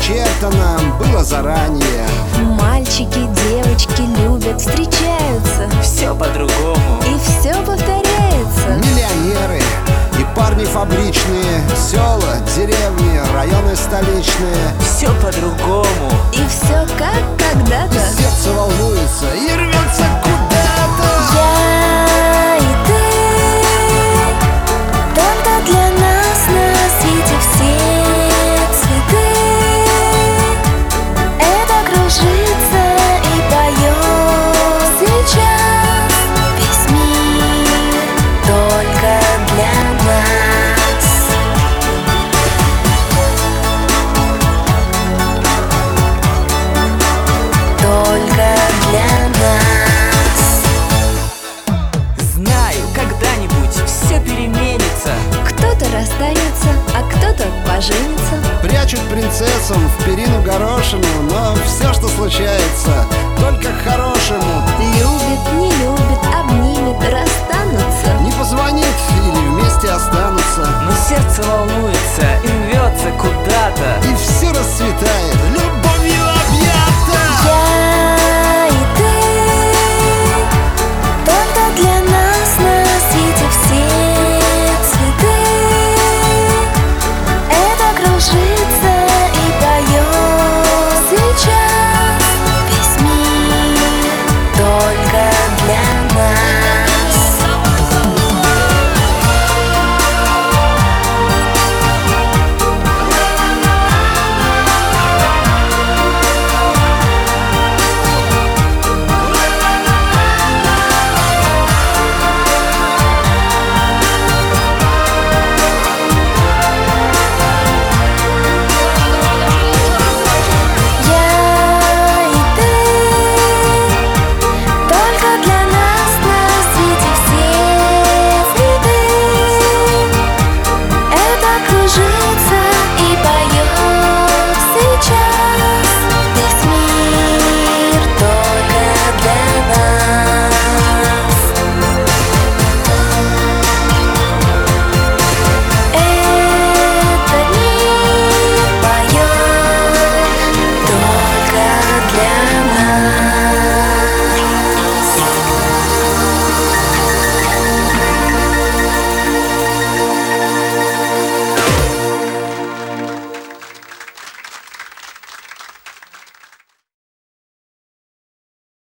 начертано было заранее. Мальчики, девочки любят, встречаются, Все по-другому. и все повторяется. Миллионеры и парни фабричные, села, деревни, районы столичные. Все по-другому. И все как когда-то. Сердце волнуется и рвется куда-то. Я и ты, только для нас на свете все цветы. Это кружится и поет сейчас весь мир только для нас. Только для нас. Знаю, когда-нибудь все переменится. Кто-то расстанется, а кто-то поженится. Прячут принцессам в перину горошину, но все, что случается,